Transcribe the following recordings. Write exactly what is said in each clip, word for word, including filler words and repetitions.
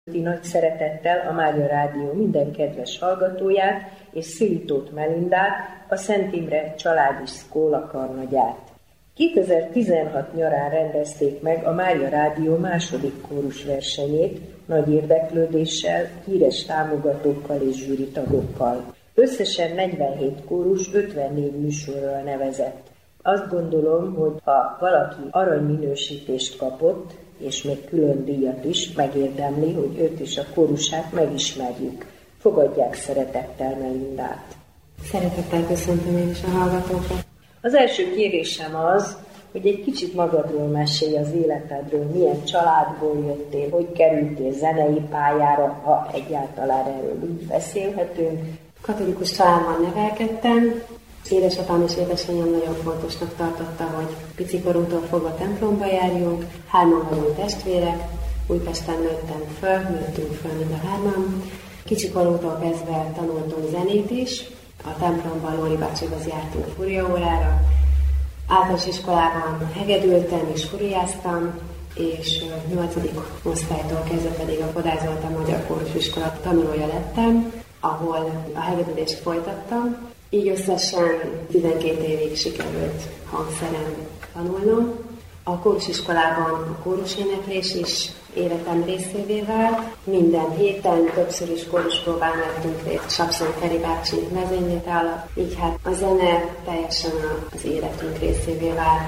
Nagy szeretettel a Mária Rádió minden kedves hallgatóját és Szilitót Melindát, a Szent Imre Családi Szkóla karnagyát. kétezer-tizenhat nyarán rendezték meg a Mária Rádió második kórusversenyét nagy érdeklődéssel, híres támogatókkal és zsűritagokkal. Összesen negyvenhét kórus ötvennégy műsorral nevezett. Azt gondolom, hogy ha valaki aranyminősítést kapott, és még külön díjat is, megérdemli, hogy őt és a kórusát megismerjük. Fogadják szeretettel Melindát. Szeretettel köszöntöm én is a hallgatókat. Az első kérésem az, hogy egy kicsit magadról mesélj az életedről, milyen családból jöttél, hogy kerültél zenei pályára, ha egyáltalán erről úgy beszélhetünk. Katolikus családban nevelkedtem. Édesapám és édesanyám nagyon fontosnak tartotta, hogy picikorunktól fogva templomba járjunk. Hárman vagyunk testvérek, Újpesten nőttem föl, nőttünk föl mind a hárman. Kicsikorunktól kezdve tanultunk zenét is. A templomban Lóri bácsihoz jártunk furiaórára. Általános iskolában hegedültem és furiáztam, és nyolcadik osztálytól kezdve pedig a Kodály Zoltán Magyar Kórusiskola tanulója lettem, ahol a hegedülést folytattam. Így összesen tizenkét évig sikerült hangszeren tanulnom. A kórusiskolában a kóruséneklés is életem részévé vált. Minden héten többször is kóruspróbán vettünk részt Sapszon Feri bácsi vezényléte alatt. Így hát a zene teljesen az életünk részévé vált.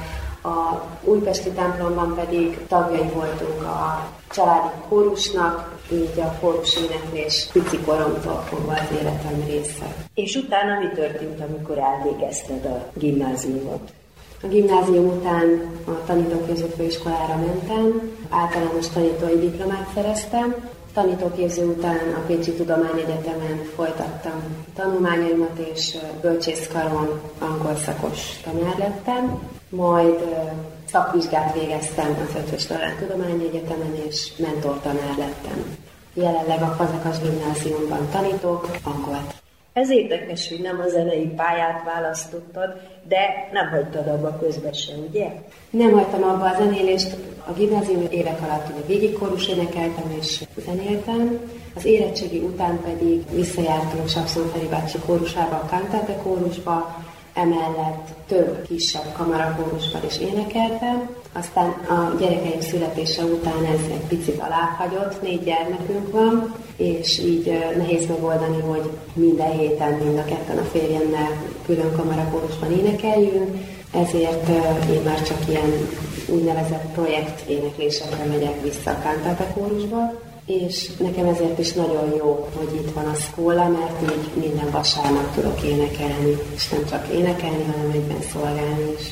A újpesti templomban pedig tagjai voltunk a családi kórusnak, így a kóruséneklés pici koromtól fogva az életem része. És utána mi történt, amikor elvégezted a gimnáziumot? A gimnázium után a tanítóképző főiskolára mentem, általános tanítói diplomát szereztem. Tanítóképző után a Pécsi Tudományegyetemen folytattam tanulmányaimat, és bölcsészkaron angol szakos tanár lettem. Majd szakvizsgát végeztem az Eötvös Loránd Tudományegyetemen, és mentortanár lettem. Jelenleg a Fazekas Gimnáziumban tanítok angolt. Ez érdekes, hogy nem a zenei pályát választottad, de nem hagytad abba közben se, ugye? Nem hagytam abba a zenélést. A gimnázium évek alatt ugye végig kórus énekeltem és zenéltem. Az érettségi után pedig visszajártunk Sapszon Feri bácsi kórusába, a Cantate kórusba, emellett több kisebb kamarakórusban is énekeltem. Aztán a gyerekeim születése után ez egy picit alábbhagyott, négy gyermekünk van, és így nehéz megoldani, hogy minden héten mind a ketten a férjemmel külön kamarakórusban énekeljünk, ezért én már csak ilyen úgynevezett projekt éneklésekre megyek vissza a Cantate kórusba, és nekem ezért is nagyon jó, hogy itt van a szkóla, mert így minden vasárnap tudok énekelni, és nem csak énekelni, hanem egyben szolgálni is.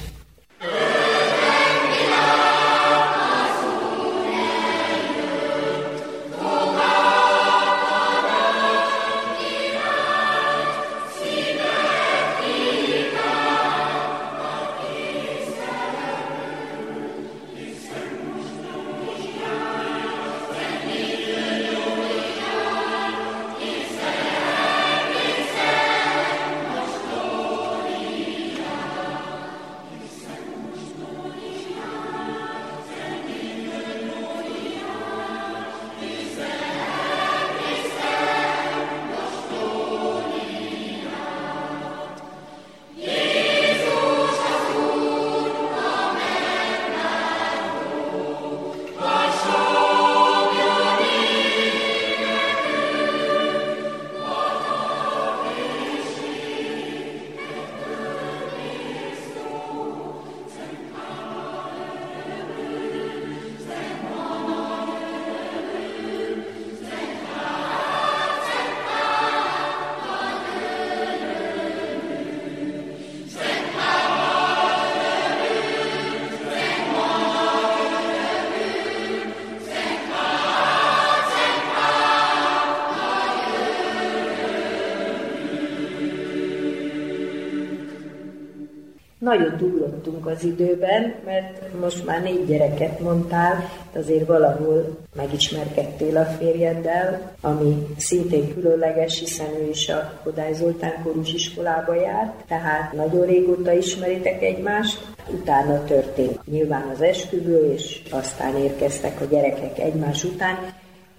Nagyot ugrottunk az időben, mert most már négy gyereket mondtál, de azért valahol megismerkedtél a férjeddel, ami szintén különleges, hiszen ő is a Kodály Zoltán kórusiskolába járt, tehát nagyon régóta ismeritek egymást. Utána történt nyilván az esküvő, és aztán érkeztek a gyerekek egymás után.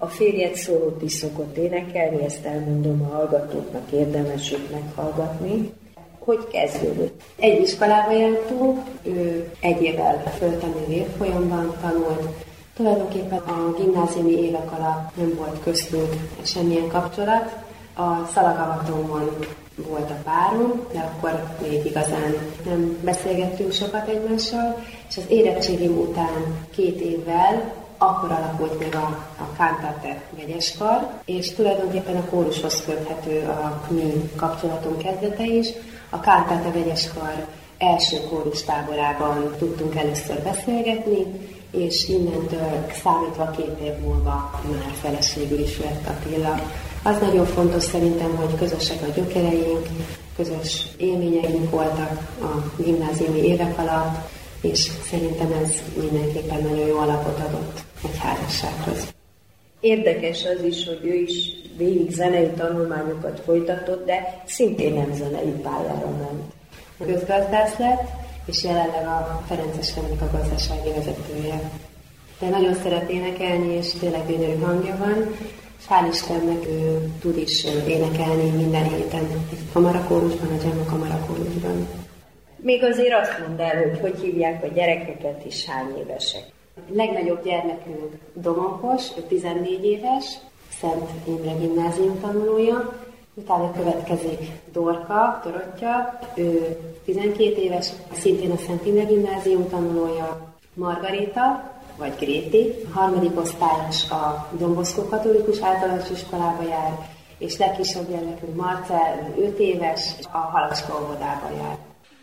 A férjed szólót is szokott énekelni, ezt elmondom a hallgatóknak, érdemes őt meghallgatni. Hogy kezdődött? Egy iskolába jártunk, ő egy évvel föltemű évfolyamban tanult. Tulajdonképpen a gimnáziumi évek alatt nem volt köztünk semmilyen kapcsolat. A szalagavatómon volt a párom, de akkor még igazán nem beszélgettünk sokat egymással, és az érettségim után két évvel akkor alakult meg a, a Cantate vegyeskar, és tulajdonképpen a kórushoz köthető a mi kapcsolatunk kezdete is. A Cantate vegyeskar első kórustáborában tudtunk először beszélgetni, és innentől számítva két év múlva már feleségül is lett Attila. Az nagyon fontos szerintem, hogy közösek a gyökereink, közös élményeink voltak a gimnáziumi évek alatt, és szerintem ez mindenképpen nagyon jó alapot adott egy házassághoz. Érdekes az is, hogy ő is végig zenei tanulmányokat folytatott, de szintén nem zenei pályára ment. Közgazdász lett, és jelenleg a Ferences Henrik a gazdasági vezetője. De nagyon szeret énekelni, és tényleg gyönyörű hangja van. Hál' Istennek ő tud is énekelni minden héten egy kamarakórusban, a Gemma kamarakórusban. Még azért azt mondd el, hogy hogy hívják a gyerekeket, és hány évesek. A legnagyobb gyermekünk Domonkos, ő tizennégy éves, Szent Imre gimnázium tanulója. Utána következik Dorka, Dorottya, ő tizenkét éves, szintén a Szent Imre gimnázium tanulója. Margaréta, vagy Gréti, a harmadik osztályos a Don Bosco katolikus általános iskolába jár, és legkisebb gyermekünk Marcell, öt éves, a Halacska óvodába jár.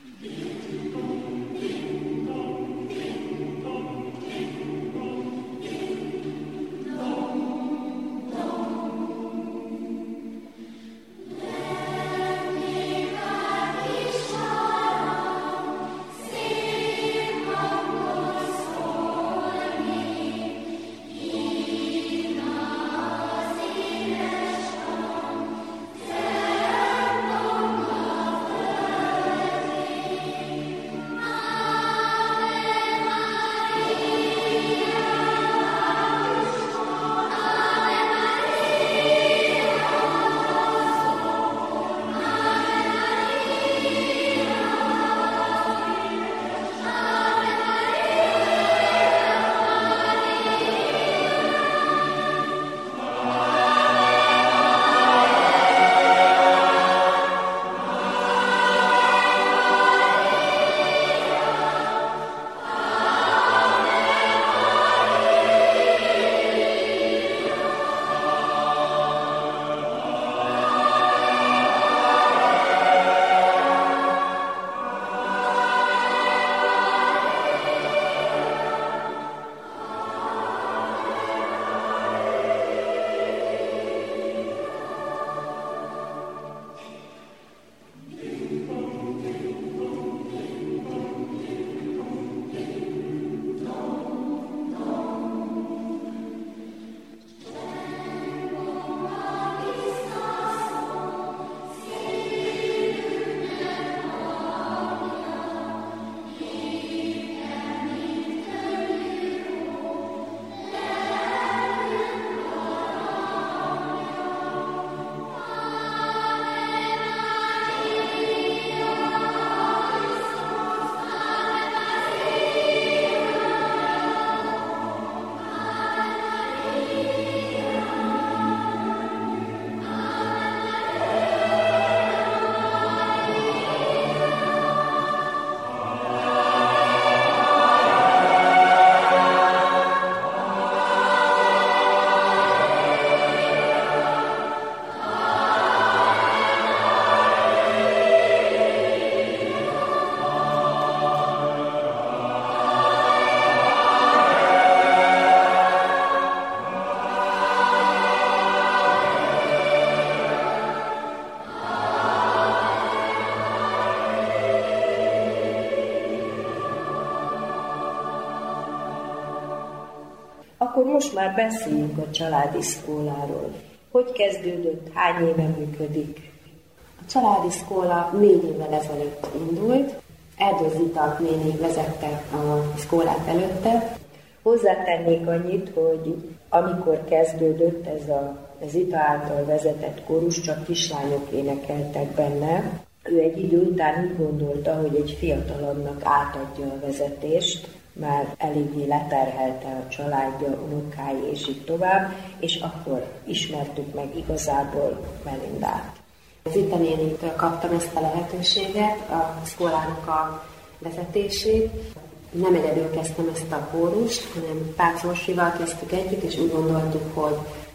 Akkor most már beszéljünk a családiszkóláról. Hogy kezdődött, hány éve működik? A családiszkóla négy évvel ezelőtt indult. Erdő Zita néni vezette a szkólát előtte. Hozzátennék annyit, hogy Amikor kezdődött ez a az Zita által vezetett kórus, csak kislányok énekeltek benne. Ő egy idő után úgy gondolta, hogy egy fiatalabbnak átadja a vezetést, már eléggé leterhelte a családja, unokái és így tovább, és akkor ismertük meg igazából Melindát. Zita nénitől kaptam ezt a lehetőséget, a szkolának a vezetését. Nem egyedül kezdtem ezt a kórust, hanem Pács Orsival kezdtük együtt, és úgy gondoltuk, hogy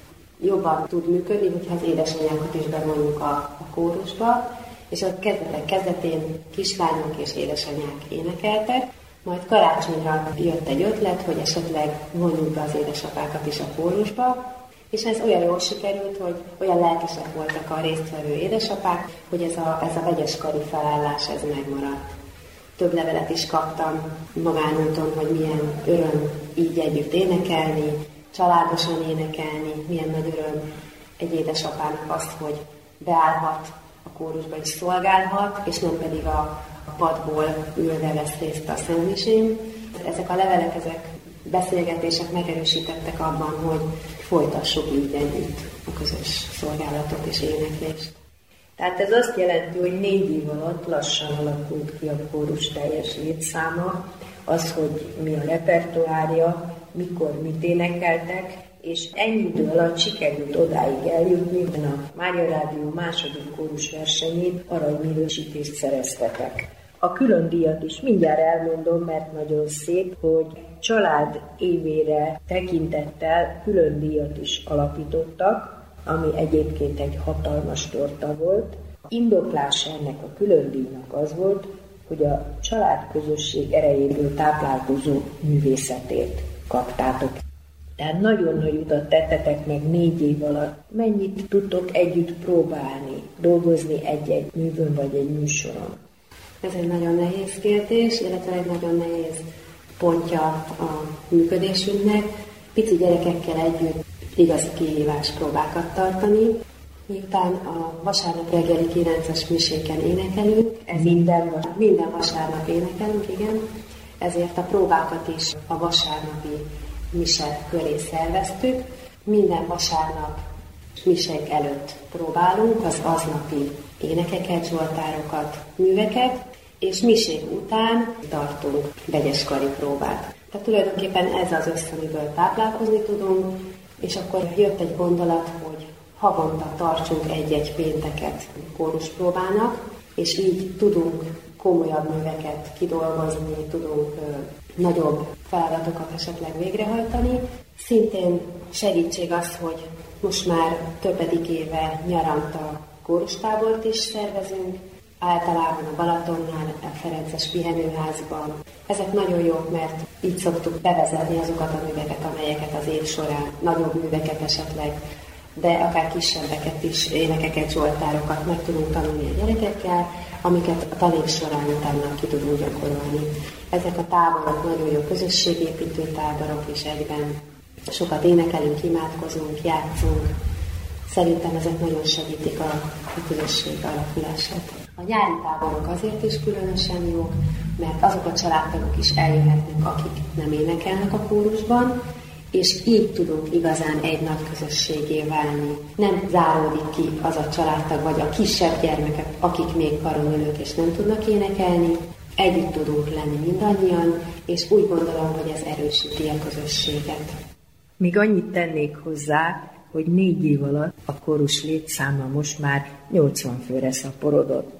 jobban tud működni, hogyha az édesanyákat is bevonjuk a, a kórusba, és a kezdetek kezdetén kislányok és édesanyák énekeltek, majd karácsonyra jött egy ötlet, hogy esetleg vonjuk be az édesapákat is a kórusba, és ez olyan jól sikerült, hogy olyan lelkesek voltak a résztvevő édesapák, hogy ez a, ez a vegyes kari felállás ez megmaradt. Több levelet is kaptam magánúton, hogy milyen öröm így együtt énekelni, családosan énekelni, milyen nagy öröm egy édesapának az, hogy beállhat a kórusba és szolgálhat, és nem pedig a padból ülve vesz részt a szentmisén. Ezek a levelek, ezek beszélgetések megerősítettek abban, hogy folytassuk így együtt a közös szolgálatot és éneklést. Tehát ez azt jelenti, hogy négy év alatt lassan alakult ki a kórus teljes létszáma, az, hogy mi a repertoárja, mikor mit énekeltek, és ennyi idő alatt sikerült odáig eljutni, hogy a Mária Rádió második kórus versenyén aranyminősítést szereztetek. A külön díjat is mindjárt elmondom, mert nagyon szép, hogy család évére tekintettel külön díjat is alapítottak, ami egyébként egy hatalmas torta volt. Indoklása ennek a külön díjnak az volt, hogy a családközösség erejéből táplálkozó művészetét kaptátok. Tehát nagyon nagy utat tettetek meg négy év alatt. Mennyit tudtok együtt próbálni, dolgozni egy-egy művön vagy egy műsoron? Ez egy nagyon nehéz kérdés, illetve egy nagyon nehéz pontja a működésünknek. Pici gyerekekkel együtt igazi kihívás próbákat tartani. Miután a vasárnap reggeli kilences miséken énekelünk, ez minden, minden vasárnap énekelünk, igen, ezért a próbákat is a vasárnapi mise köré szerveztük. Minden vasárnap misek előtt próbálunk az aznapi énekeket, zsoltárokat, műveket, és misék után tartunk vegyeskari próbát. Tehát tulajdonképpen ez az össze, amiből táplálkozni tudunk, és akkor jött egy gondolat, hogy havonta tartsunk egy-egy pénteket kóruspróbának, és így tudunk komolyabb műveket kidolgozni, tudunk ö, nagyobb feladatokat esetleg végrehajtani. Szintén segítség az, hogy most már többedik éve nyaranta kórustábort is szervezünk, általában a Balatonnál, a Ferences pihenőházban. Ezek nagyon jók, mert így szoktuk bevezetni azokat a műveket, amelyeket az év során, nagyobb műveket esetleg, de akár kisebbeket is, énekeket, zsoltárokat meg tudunk tanulni a gyerekekkel, amiket a tanév során utána ki tudunk gyakorolni. Ezek a táborok nagyon jó közösségépítő táborok, és egyben sokat énekelünk, imádkozunk, játszunk. Szerintem ezek nagyon segítik a, a közösség alakulását. A nyári táborok azért is különösen jók, mert azok a családtagok is eljöhetnek, akik nem énekelnek a kórusban, és így tudunk igazán egy nagy közösségé válni. Nem záródik ki az a családtag, vagy a kisebb gyermekek, akik még karon ülők és nem tudnak énekelni. Együtt tudunk lenni mindannyian, és úgy gondolom, hogy ez erősíti a közösséget. Még annyit tennék hozzá, hogy négy év alatt a kórus létszáma most már nyolcvan főre szaporodott.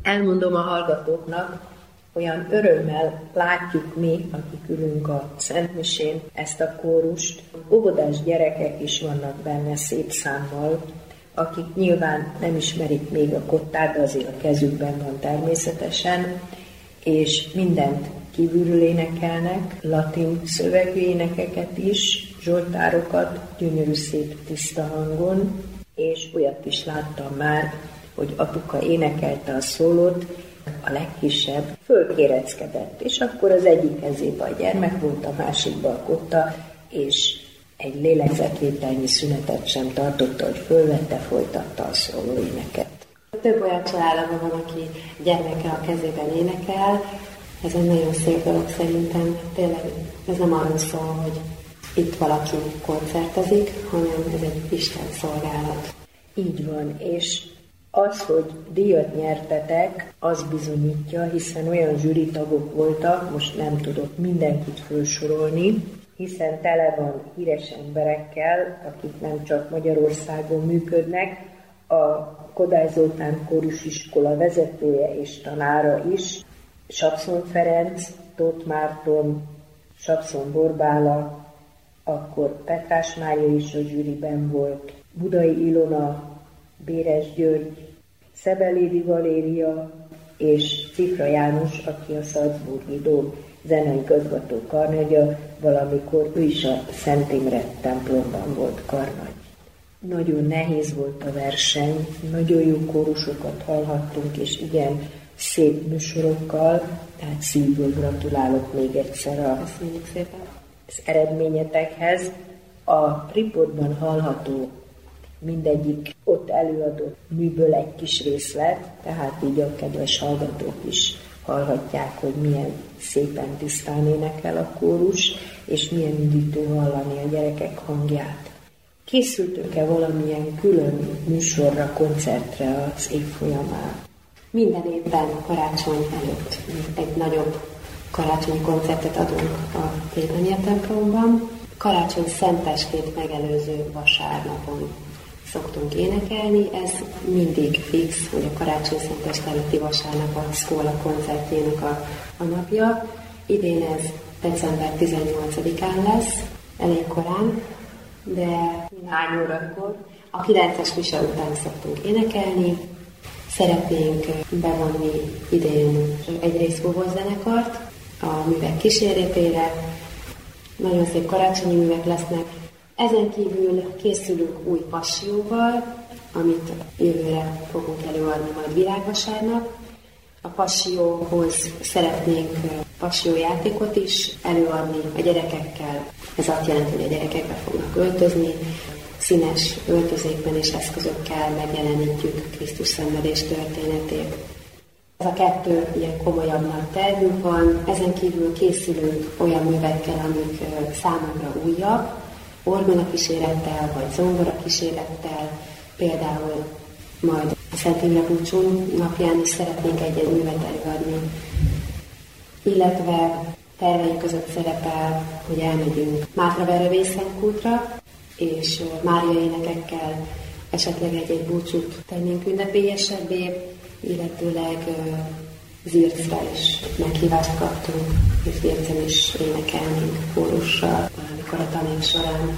Elmondom a hallgatóknak, olyan örömmel látjuk mi, akik ülünk a Szentmisén, ezt a kórust. Óvodás gyerekek is vannak benne szép számmal, akik nyilván nem ismerik még a kottát, de azért a kezükben van természetesen, és mindent kívülről énekelnek, latin szövegű énekeket is, zsoltárokat, gyönyörű szép tiszta hangon, és olyat is láttam már, hogy apuka énekelte a szólót, a legkisebb fölkéreckedett, és akkor az egyik kezébe a gyermek volt, a másikba a kotta, és egy lélegzetvételnyi szünetet sem tartotta, hogy fölvette, folytatta a szóló éneket. Több olyan családban van, aki gyermeke a kezében énekel. Ez egy nagyon szép dolog szerintem. Tényleg ez nem arról szól, hogy itt valaki koncertezik, hanem ez egy Isten szolgálat. Így van, és az, hogy díjat nyertetek, az bizonyítja, hiszen olyan zsűritagok voltak, most nem tudok mindenkit felsorolni, hiszen tele van híres emberekkel, akik nem csak Magyarországon működnek, a Kodály Zoltán Kórusiskola vezetője és tanára is, Sapszon Ferenc, Tóth Márton, Sapszon Borbála, akkor Petrás Mária is a zsűriben volt, Budai Ilona, Béres György, Szebelédi Valéria és Cifra János, aki a Salzburgi Dóm zenei igazgató karnagya, valamikor ő is a Szent Imre templomban volt karnagy. Nagyon nehéz volt a verseny, nagyon jó kórusokat hallhattunk, és igen, szép műsorokkal, tehát szívből gratulálok még egyszer a, az eredményetekhez. A riportban hallható mindegyik ott előadott műből egy kis részlet, tehát így a kedves hallgatók is hallhatják, hogy milyen szépen tisztán énekel a kórus, és milyen üdítő hallani a gyerekek hangját. Készültök-e valamilyen külön műsorra, koncertre az év folyamán? Minden évben karácsony előtt egy nagyobb karácsonyi koncertet adunk a plébánia templomban. Karácsony szentestét megelőző vasárnapon szoktunk énekelni, ez mindig fix, hogy a karácsony szentest előtti vasárnap a szkóla koncertjének a, a napja. Idén ez december tizennyolcadikán lesz, elég korán, de hány órakor? A kilences mise után szoktunk énekelni. Szeretnénk bevonni idén egy részfúvó zenekart a művek kíséretére. Nagyon szép karácsonyi művek lesznek. Ezen kívül készülünk új passióval, amit jövőre fogunk előadni majd virágvasárnap. A passióhoz szeretnénk passiójátékot is előadni a gyerekekkel. Ez azt jelenti, hogy a gyerekek be fognak öltözni, színes öltözékben és eszközökkel megjelenítjük Krisztus szenvedés történetét. Ez a kettő ilyen komolyabb nagy tervünk van, ezen kívül készülünk olyan művekkel, amik számunkra újabb, orgona kísérettel vagy zongora kísérettel, például majd a Szent Imre búcsú napján is szeretnénk egy-egy művet előadni, illetve terveink között szerepel, hogy elmegyünk Mátraverre Vészenkútra, és Mária énekekkel esetleg egy-egy búcsút tennénk ünnepélyesebbé, illetőleg Zircre is meghívást kaptunk, és Zircen is énekelnénk kórussal valamikor a tanév során.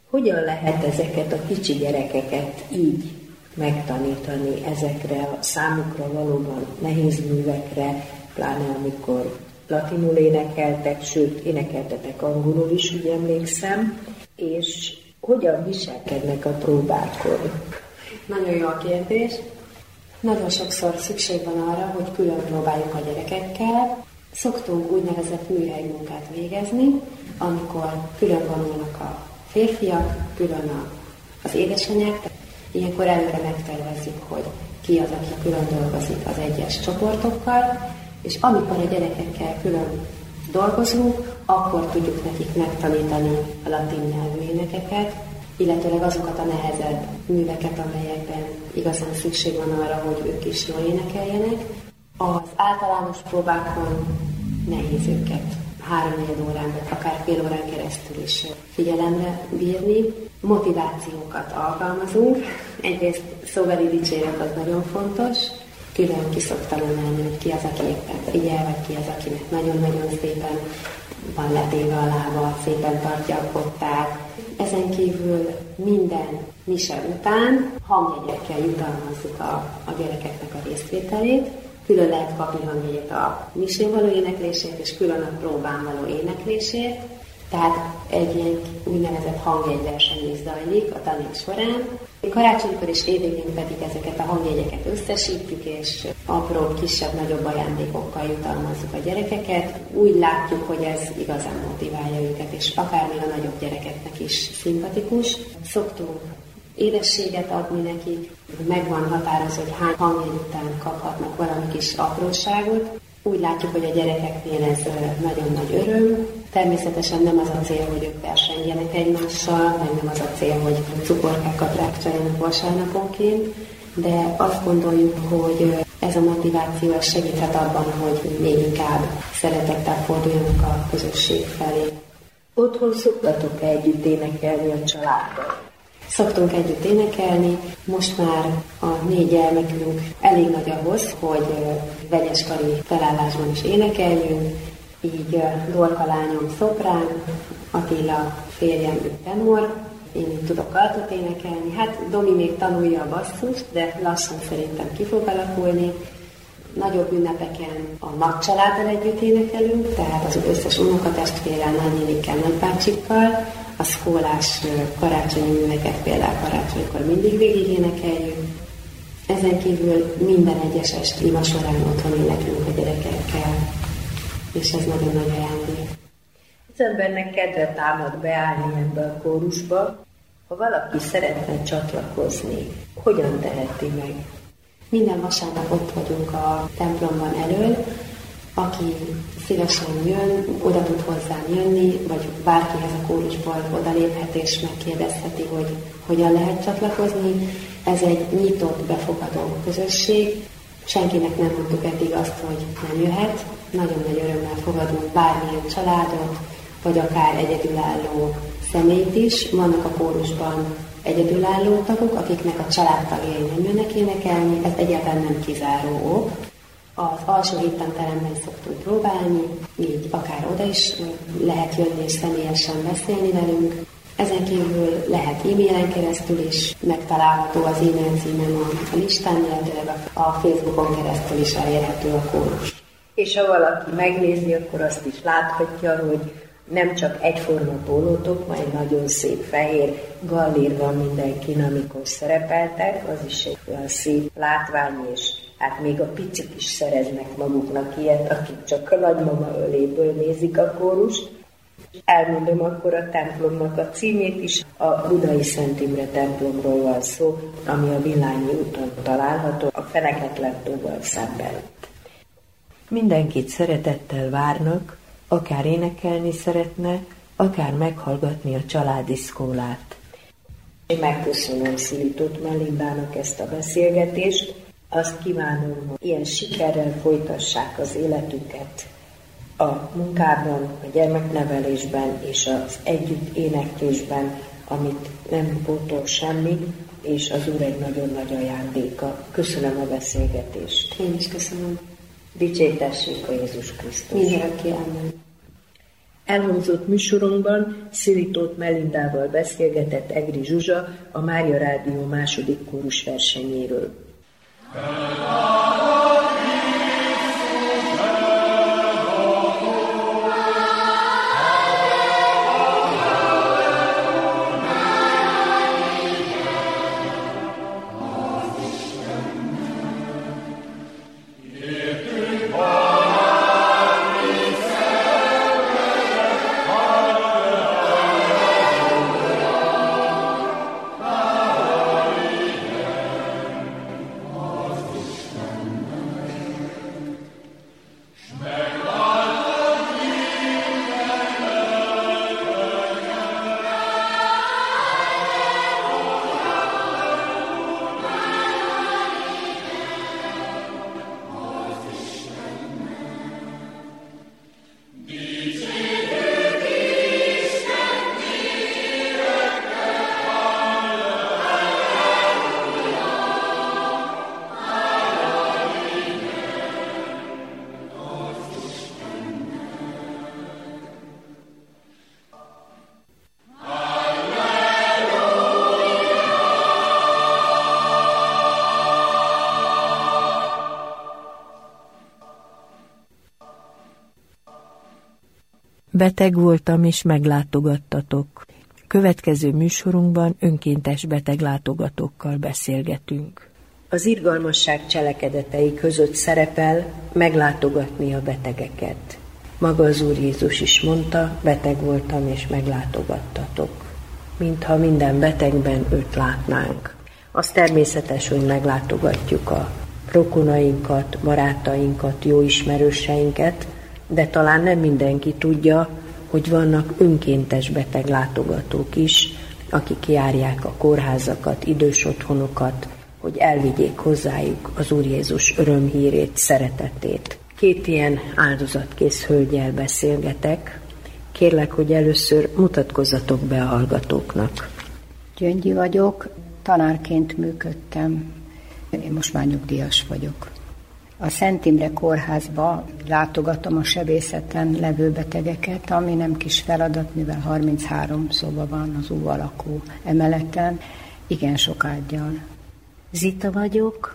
Hogyan lehet ezeket a kicsi gyerekeket így megtanítani ezekre a számukra valóban nehéz művekre, pláne amikor latinul énekeltek, sőt, énekeltetek angolul is, úgy emlékszem, és hogyan viselkednek a próbákon? Nagyon jó a kérdés. Nagyon sokszor szükség van arra, hogy külön próbáljuk a gyerekekkel. Szoktunk úgynevezett műhelymunkát végezni, amikor külön vonulnak a férfiak, külön a, az édesanyák. Ilyenkor előre megtervezzük, hogy ki az, aki külön dolgozik az egyes csoportokkal, és amikor a gyerekekkel külön dolgozunk, akkor tudjuk nekik megtanítani a latin nyelvű énekeket, illetőleg azokat a nehezebb műveket, amelyekben igazán szükség van arra, hogy ők is jól énekeljenek. Az általános próbákon nehéz őket három-négy órán, vagy akár fél órán keresztül is figyelemre bírni. Motivációkat alkalmazunk. Egyrészt szóbeli dicséret az nagyon fontos. Külön ki szoktam emelni, hogy ki az, aki éppen figyel, vagy ki az, akinek nagyon-nagyon szépen van letéve a lába, szépen tartja a kottát. Ezen kívül minden mise után hangjegyekkel jutalmazzuk a, a gyerekeknek a részvételét. Külön lehet kapni hangjegyet a misén való éneklését, és külön a próbán való éneklését. Tehát egy ilyen úgynevezett hangjegyverseny is zajlik a tanév során. Karácsonykor és évvégén pedig ezeket a hangjegyeket összesítjük, és apró, kisebb-nagyobb ajándékokkal jutalmazzuk a gyerekeket. Úgy látjuk, hogy ez igazán motiválja őket, és akár még a nagyobb gyerekeknek is szimpatikus. Szoktunk édességet adni nekik, meg van határozva, hogy hány hangjegy után kaphatnak valami kis apróságot. Úgy látjuk, hogy a gyerekeknél ez nagyon nagy öröm. Természetesen nem az a cél, hogy ők versengjenek egymással, meg nem az a cél, hogy cukorkákat rákcsáljanak vasárnaponként, de azt gondoljuk, hogy ez a motiváció segíthet abban, hogy még inkább szeretettel forduljanak a közösség felé. Otthon szoktatok együtt énekelni a családdal? Szoktunk együtt énekelni, most már a négy gyermekünk elég nagy ahhoz, hogy vegyes kari felállásban is énekeljünk, így Dorka lányom szoprán, Attila férjem tenor, én így tudok altot énekelni. Hát Domi még tanulja a basszust, de lassan szerintem ki fog alakulni. Nagyobb ünnepeken a nagycsaláddal együtt énekelünk, tehát az összes unokatestvérrel, nagynénikkel, nagybácsikkal. A szkólás karácsonyi műveket például karácsonykor mindig végig énekeljük. Ezen kívül minden egyes est ima során otthon éneklünk a gyerekekkel, és ez nagyon nagy ajándék. Az embernek kedve támad beállni ebbe a kórusba. Ha valaki szeretne csatlakozni, hogyan teheti meg? Minden vasárnap ott vagyunk a templomban elől. Aki szívesen jön, oda tud hozzám jönni, vagy bárkihez a kórusból odaléphet és megkérdezheti, hogy hogyan lehet csatlakozni. Ez egy nyitott, befogadó közösség. Senkinek nem mondtuk eddig azt, hogy nem jöhet. Nagyon nagy örömmel fogadunk bármilyen családot, vagy akár egyedülálló személyt is. Vannak a kórusban egyedülálló tagok, akiknek a családtagjai nem jönnek énekelni. Ez egyáltalán nem kizáró ok. Az alsó hittanteremben szoktunk próbálni, így akár oda is lehet jönni és személyesen beszélni velünk. Ezen kívül lehet e-mailen keresztül is megtalálható az e-mail címem a listán, illetve a Facebookon keresztül is elérhető a kórus. És ha valaki megnézi, akkor azt is láthatja, hogy nem csak egyforma pólótok, majd nagyon szép fehér gallér van mindenkin, amikor szerepeltek, az is egy olyan szép látvány, és hát még a picik is szereznek maguknak ilyet, akik csak a nagymama öléből nézik a kórust. Elmondom akkor a templomnak a címét is. A Budai Szent Imre templomról van szó, ami a Villányi úton található, a Feneketlen tóval szemben. Mindenkit szeretettel várnak, akár énekelni szeretne, akár meghallgatni a családi szkólát. Én megköszönöm Szilitót Melindának ezt a beszélgetést. Azt kívánom, hogy ilyen sikerrel folytassák az életüket a munkában, a gyermeknevelésben és az együtt éneklésben, amit nem pótol semmi, és az Úr egy nagyon nagy ajándéka. Köszönöm a beszélgetést. Én is köszönöm. Dicsértessék a Jézus Krisztus. Mindörökké, amen. Elhangzott műsorunkban Szili Tóth Melindával beszélgetett Egri Zsuzsa a Mária Rádió második kórus versenyéről. Beteg voltam, és meglátogattatok. Következő műsorunkban önkéntes beteglátogatókkal beszélgetünk. Az irgalmasság cselekedetei között szerepel meglátogatni a betegeket. Maga az Úr Jézus is mondta, beteg voltam, és meglátogattatok. Mintha minden betegben őt látnánk. Az természetes, hogy meglátogatjuk a rokonainkat, barátainkat, jó ismerőseinket, de talán nem mindenki tudja, hogy vannak önkéntes beteglátogatók is, akik járják a kórházakat, idős otthonokat, hogy elvigyék hozzájuk az Úr Jézus örömhírét, szeretetét. Két ilyen áldozatkész hölgyel beszélgetek. Kérlek, hogy először mutatkozzatok be a hallgatóknak. Gyöngyi vagyok, tanárként működtem, én most már nyugdíjas vagyok. A Szent Imre kórházba látogatom a sebészeten levő betegeket, ami nem kis feladat, mivel harminchárom szoba van az U alakú emeleten, igen sok ággyal. Zita vagyok,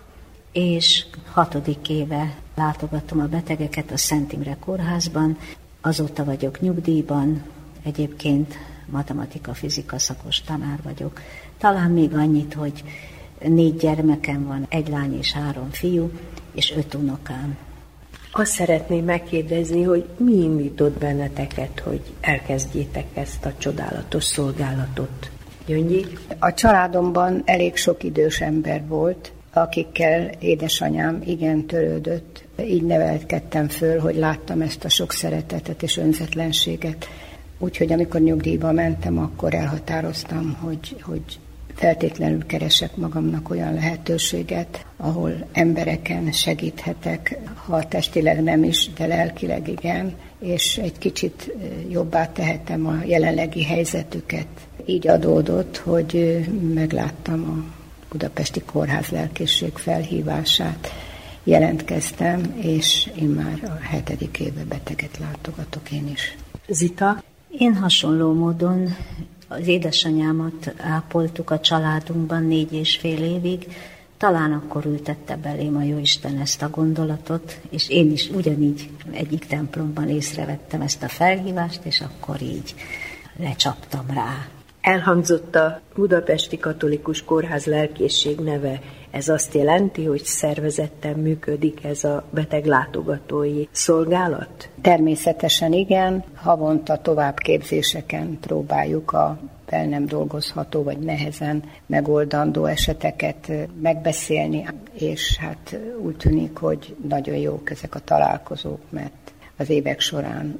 és hatodik éve látogatom a betegeket a Szent Imre kórházban, azóta vagyok nyugdíjban, egyébként matematika-fizika szakos tanár vagyok. Talán még annyit, hogy négy gyermekem van, egy lány és három fiú, és öt unokám. Azt szeretném megkérdezni, hogy mi indított benneteket, hogy elkezdjétek ezt a csodálatos szolgálatot. Gyöngyi? A családomban elég sok idős ember volt, akikkel édesanyám igen törődött. Így nevelkedtem föl, hogy láttam ezt a sok szeretetet és önzetlenséget. Úgyhogy amikor nyugdíjba mentem, akkor elhatároztam, hogy, hogy feltétlenül keresek magamnak olyan lehetőséget, ahol embereken segíthetek, ha testileg nem is, de lelkileg igen, és egy kicsit jobbá tehetem a jelenlegi helyzetüket. Így adódott, hogy megláttam a Budapesti Kórház lelkészség felhívását, jelentkeztem, és én már a hetedik éve beteget látogatok én is. Zita? Én hasonló módon az édesanyámat ápoltuk a családunkban négy és fél évig, talán akkor ültette belém a Jóisten ezt a gondolatot, és én is ugyanígy egyik templomban észrevettem ezt a felhívást, és akkor így lecsaptam rá. Elhangzott a Budapesti Katolikus Kórház lelkészség neve. Ez azt jelenti, hogy szervezetten működik ez a beteglátogatói szolgálat? Természetesen igen. Havonta továbbképzéseken próbáljuk a fel nem dolgozható vagy nehezen megoldandó eseteket megbeszélni, és hát úgy tűnik, hogy nagyon jók ezek a találkozók, mert az évek során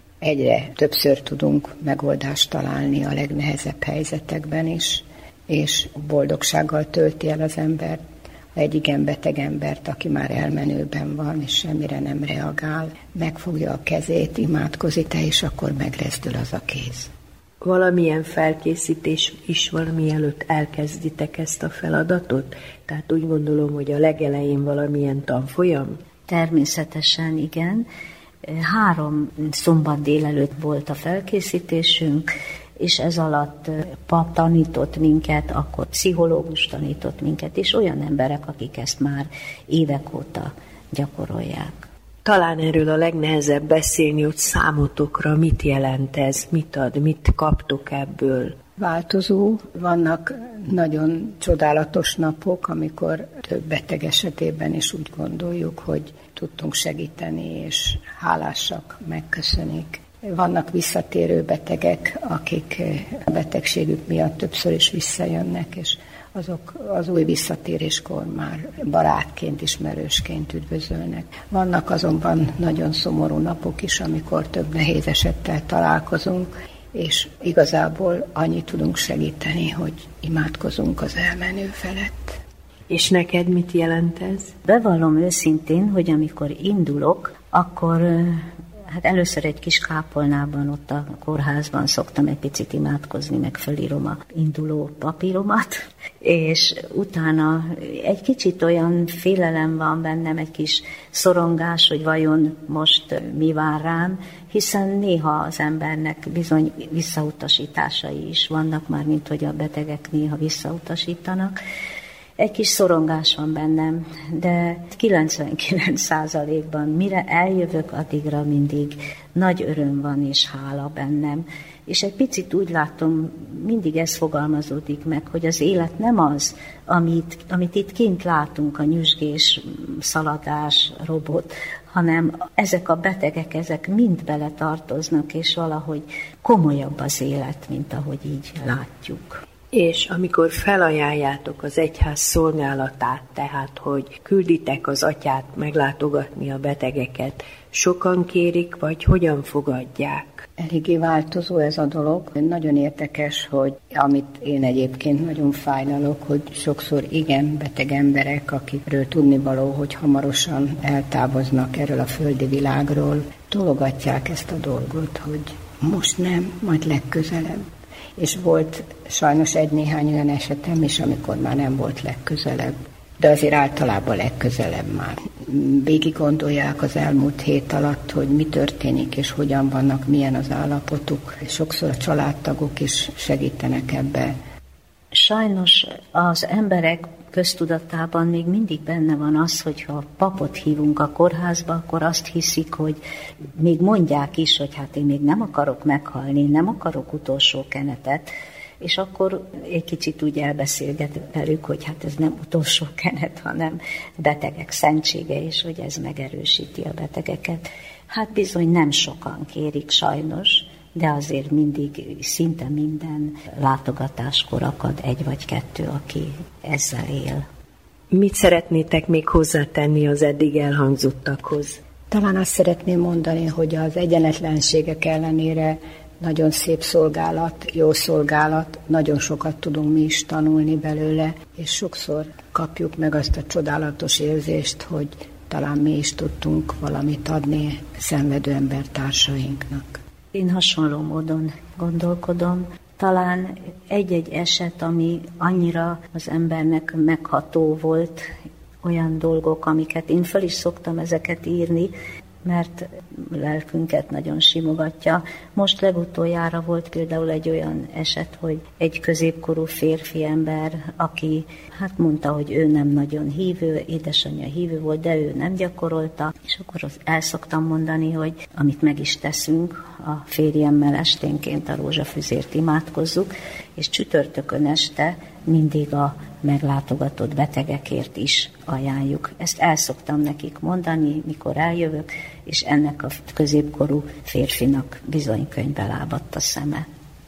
egyre többször tudunk megoldást találni a legnehezebb helyzetekben is, és boldogsággal tölti el az embert, egy igen beteg embert, aki már elmenőben van, és semmire nem reagál, megfogja a kezét, imádkozik, és akkor megrezdül az a kéz. Valamilyen felkészítés is van, mielőtt elkezditek ezt a feladatot? Tehát úgy gondolom, hogy a legelején valamilyen tanfolyam? Természetesen igen. Három szombat délelőtt volt a felkészítésünk, és ez alatt pap tanított minket, akkor pszichológus tanított minket, és olyan emberek, akik ezt már évek óta gyakorolják. Talán erről a legnehezebb beszélni, hogy számotokra mit jelent ez, mit ad, mit kaptok ebből. Változó, vannak nagyon csodálatos napok, amikor több beteg esetében is úgy gondoljuk, hogy tudtunk segíteni, és hálásak, megköszönik. Vannak visszatérő betegek, akik a betegségük miatt többször is visszajönnek, és azok az új visszatéréskor már barátként, ismerősként üdvözölnek. Vannak azonban nagyon szomorú napok is, amikor több nehéz esettel találkozunk, és igazából annyit tudunk segíteni, hogy imádkozunk az elmenő felett. És neked mit jelent ez? Bevallom őszintén, hogy amikor indulok, akkor hát először egy kis kápolnában, ott a kórházban szoktam egy picit imádkozni, meg fölírom a induló papíromat, és utána egy kicsit olyan félelem van bennem, egy kis szorongás, hogy vajon most mi vár rám, hiszen néha az embernek bizony visszautasításai is vannak, már mint hogy a betegek néha visszautasítanak. Egy kis szorongás van bennem, de kilencvenkilenc százalékban mire eljövök, addigra mindig nagy öröm van és hála bennem. És egy picit úgy látom, mindig ez fogalmazódik meg, hogy az élet nem az, amit, amit itt kint látunk, a nyüzsgés, szaladás, robot, hanem ezek a betegek, ezek mind bele tartoznak, és valahogy komolyabb az élet, mint ahogy így látjuk. És amikor felajánljátok az egyház szolgálatát, tehát hogy külditek az atyát meglátogatni a betegeket, sokan kérik, vagy hogyan fogadják? Eléggé változó ez a dolog. Nagyon érdekes, hogy amit én egyébként nagyon fájlalok, hogy sokszor igen beteg emberek, akikről tudnivaló, hogy hamarosan eltávoznak erről a földi világról, tologatják ezt a dolgot, hogy most nem, majd legközelebb. És volt sajnos egy-néhány olyan esetem is, amikor már nem volt legközelebb. De azért általában legközelebb már. Végig gondolják az elmúlt hét alatt, hogy mi történik, és hogyan vannak, milyen az állapotuk. Sokszor a családtagok is segítenek ebbe. Sajnos az emberek köztudatában még mindig benne van az, hogyha papot hívunk a kórházba, akkor azt hiszik, hogy még mondják is, hogy hát én még nem akarok meghalni, nem akarok utolsó kenetet, és akkor egy kicsit úgy elbeszélget velük, hogy hát ez nem utolsó kenet, hanem betegek szentsége, és hogy ez megerősíti a betegeket. Hát bizony nem sokan kérik sajnos, de azért mindig, szinte minden látogatáskor akad egy vagy kettő, aki ezzel él. Mit szeretnétek még hozzátenni az eddig elhangzottakhoz? Talán azt szeretném mondani, hogy az egyenetlenségek ellenére nagyon szép szolgálat, jó szolgálat, nagyon sokat tudunk mi is tanulni belőle, és sokszor kapjuk meg azt a csodálatos érzést, hogy talán mi is tudtunk valamit adni szenvedő embertársainknak. Én hasonló módon gondolkodom. Talán egy-egy eset, ami annyira az embernek megható volt, olyan dolgok, amiket én fel is szoktam ezeket írni, mert lelkünket nagyon simogatja. Most legutoljára volt például egy olyan eset, hogy egy középkorú férfi ember, aki hát mondta, hogy ő nem nagyon hívő, édesanyja hívő volt, de ő nem gyakorolta, és akkor el szoktam mondani, hogy amit meg is teszünk, a férjemmel esténként a rózsafüzért imádkozzuk, és csütörtökön este mindig a meglátogatott betegekért is ajánljuk. Ezt el szoktam nekik mondani, mikor eljövök, és ennek a középkorú férfinak bizony könyvbe lábadt a szeme.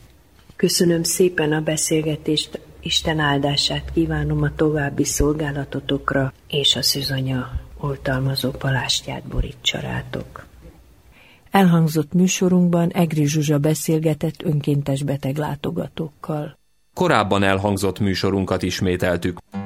Köszönöm szépen a beszélgetést, Isten áldását kívánom a további szolgálatotokra, és a szűzanya oltalmazó palástját borítsa rátok. Elhangzott műsorunkban Egri Zsuzsa beszélgetett önkéntes beteglátogatókkal. Korábban elhangzott műsorunkat ismételtük.